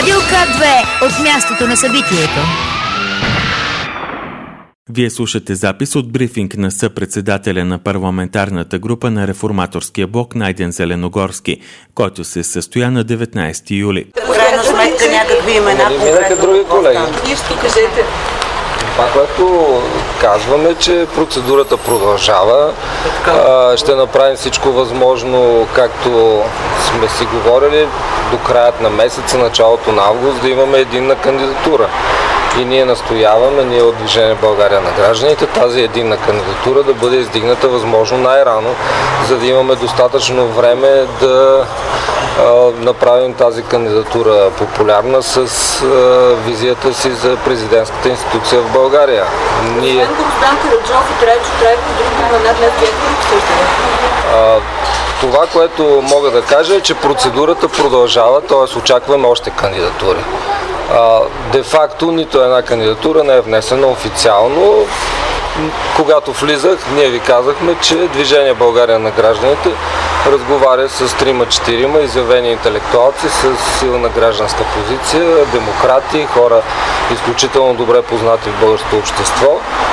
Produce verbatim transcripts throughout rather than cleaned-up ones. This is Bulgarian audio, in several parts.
Радио К две от мястото на събитието. Вие слушате запис от брифинг на съпредседателя на парламентарната група на Реформаторския блок Найден Зеленогорски, който се състоя на деветнайсети юли. В крайна сметка някакви имена. Минаха други колеги. Нищо кажете. Това, което казваме, че процедурата продължава. А, ще направим всичко възможно, както сме си говорили, до краят на месеца, началото на август, да имаме единна кандидатура. И ние настояваме, ние от Движение България на гражданите, тази единна кандидатура да бъде издигната възможно най-рано, за да имаме достатъчно време да а, направим тази кандидатура популярна с а, визията си за президентската институция в България. Ние... Гроздан Караджов и Трайчо Трайков, други имена днес бяха обсъждани. Това, което мога да кажа е, че процедурата продължава, т.е. очакваме още кандидатури. Де-факто нито една кандидатура не е внесена официално. Когато влизах, ние ви казахме, че Движение България на гражданите разговаря с трима-четирима изявени интелектуалци с силна гражданска позиция, демократи, хора изключително добре познати в българското общество.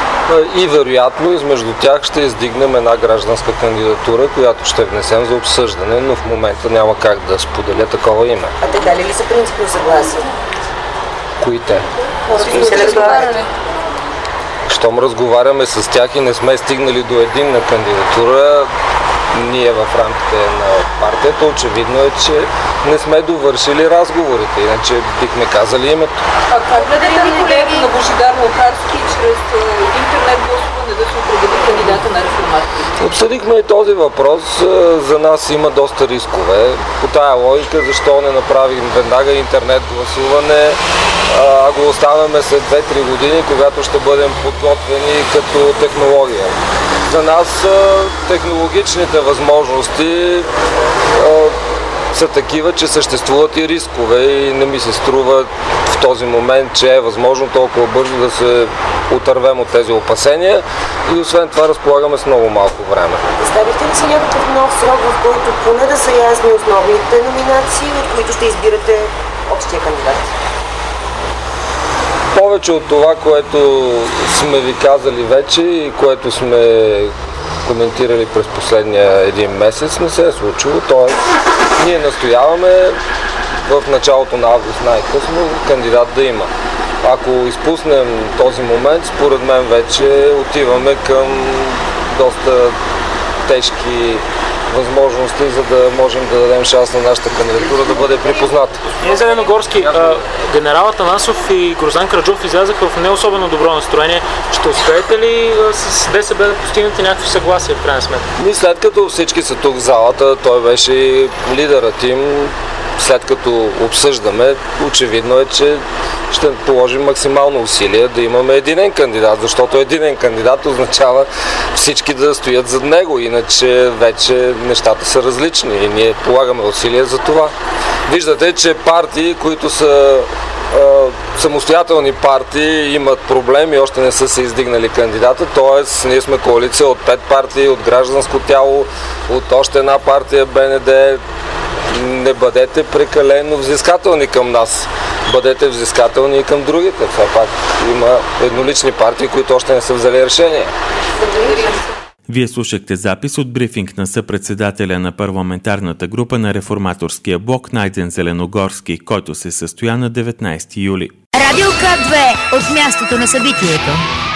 И вероятно измежду тях ще издигнем една гражданска кандидатура, която ще внесем за обсъждане, но в момента няма как да споделя такова име. А те дали ли са принципно съгласие? Кои те? Разговаряне. Щом разговаряме с тях и не сме стигнали до единна кандидатура, ние в рамките на партията, очевидно е, че не сме довършили разговорите, иначе бихме казали името. А как гледате на колеги на Божидар Лукарски чрез интернет гласуване да се определи кандидата на реформаторите? Обсъдихме и този въпрос. За нас има доста рискове. По тая логика, защо не направим веднага интернет гласуване, а го оставяме след две-три години, когато ще бъдем подготвени като технология. За нас технологичните възможности са такива, че съществуват и рискове и не ми се струва в този момент, че е възможно толкова бързо да се отървем от тези опасения и освен това разполагаме с много малко време. Представихте ли си някакъв нов срок, в който поне да са ясни основните номинации, от които ще избирате общия кандидат? Повече от това, което сме ви казали вече и което сме коментирали през последния един месец, не се е случило. Тоест, ние настояваме в началото на август най-късно кандидат да има. Ако изпуснем този момент, според мен вече отиваме към доста тежки възможности, за да можем да дадем шанс на нашата кандидатура да бъде припозната. Ние Зеленогорски, генерал Атанасов и Гроздан Караджов излязаха в не особено добро настроение. Ще успеете ли с ДСБ да постигнете някакво съгласие в крайна сметка? Ние след като всички са тук в залата, той беше лидерът им, след като обсъждаме, очевидно е, че ще положим максимално усилие да имаме единен кандидат, защото единен кандидат означава всички да стоят зад него, иначе вече нещата са различни и ние полагаме усилия за това. Виждате, че партии, които са е, самостоятелни партии, имат проблеми, още не са се издигнали кандидата, т.е. ние сме коалиция от пет партии, от гражданско тяло, от още една партия БНД. Не бъдете прекалено взискателни към нас. Бъдете взискателни и към другите. Все пак има еднолични партии, които още не са взели решение. Вие слушахте запис от брифинг на съпредседателя на парламентарната група на Реформаторския блок Найден Зеленогорски, който се състоя на деветнайсети юли. Радио К две от мястото на събитието.